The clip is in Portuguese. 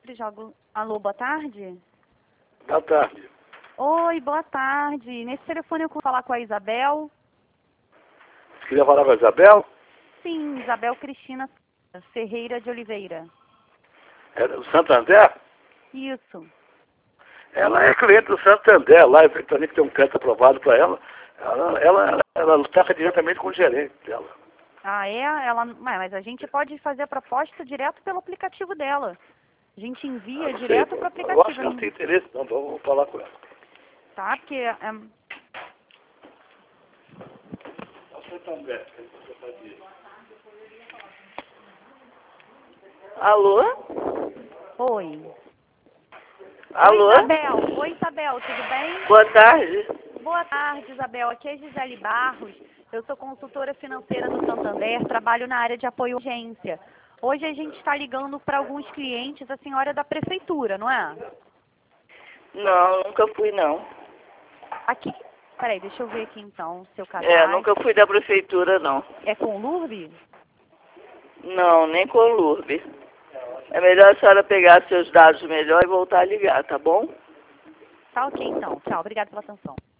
sempre jogo... Alô, boa tarde? Boa tarde. Oi, boa tarde. Nesse telefone eu vou falar com a Isabel? Você queria falar com a Isabel? Sim, Isabel Cristina Ferreira de Oliveira. É do Santander? Isso. Ela é cliente do Santander, lá efetivamente tem um crédito aprovado para ela. Ela taca diretamente com o gerente dela. Ah, é? Ela... Mas a gente pode fazer a proposta direto pelo aplicativo dela. A gente envia Não sei, direto para o eu acho que aplicativo. ela tem interesse, não, vamos falar com ela. Tá, porque... Santander. Alô? Oi. Alô? Oi, Isabel. Oi, Isabel, tudo bem? Boa tarde. Boa tarde, Isabel. Aqui é Gisele Barros. Eu sou consultora financeira do Santander, trabalho na área de apoio à urgência. Hoje a gente está ligando para alguns clientes, a senhora é da prefeitura, não é? Não, nunca fui não. Aqui, peraí, deixa eu ver aqui então, seu cadastro. É, nunca fui da prefeitura não. É com o Lourdes? Não, nem com o Lourdes. É melhor a senhora pegar seus dados melhor e voltar a ligar, tá bom? Tá ok então. Tchau, obrigada pela atenção.